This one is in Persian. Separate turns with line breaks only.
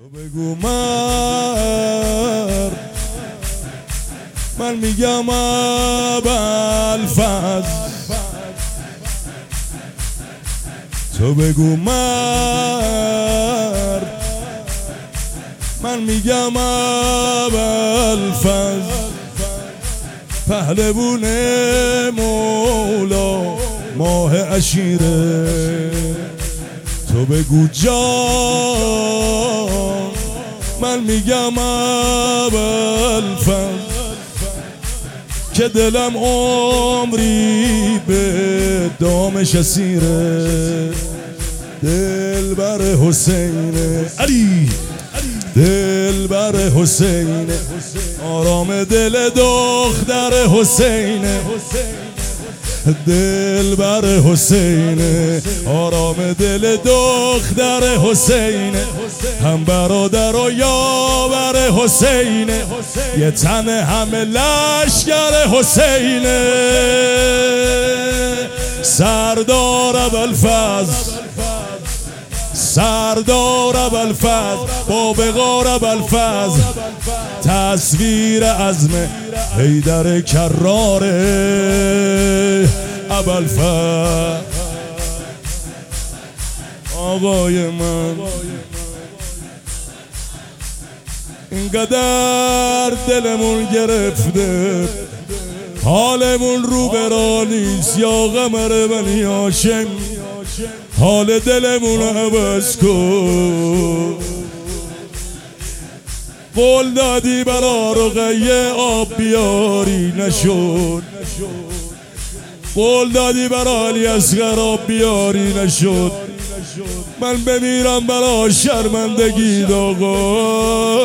بگو من میگم ابوالفضل، تو بگو من میگم ابوالفضل، پهلوون مولا ماه عشیره. تو بگو جان من میگم ابوالفضل، که دلم عمری به دامش اسیره. دلبر حسینه علی، دلبر حسینه، آرام دل دختر حسینه. دلبر حسینه، آرام دل دختر حسینه، هم برادر و یاور حسینه، یه تن همه لشکر حسینه. سردار ابوالفضل، سردار ابوالفضل، با وقار ابوالفضل، تصویر عزم حیدر کراره. ابوالفضل آقای من، اینقدر دلمون گرفته، حالمون رو برا نیست یا قمر بنی هاشم، حال دلمون عوض کن. قول دادی برا رقیه آب بیاری نشد، قول دادی برا علی اصغر آب بیاری نشد. من بمیرم برا شرمندگی آقا،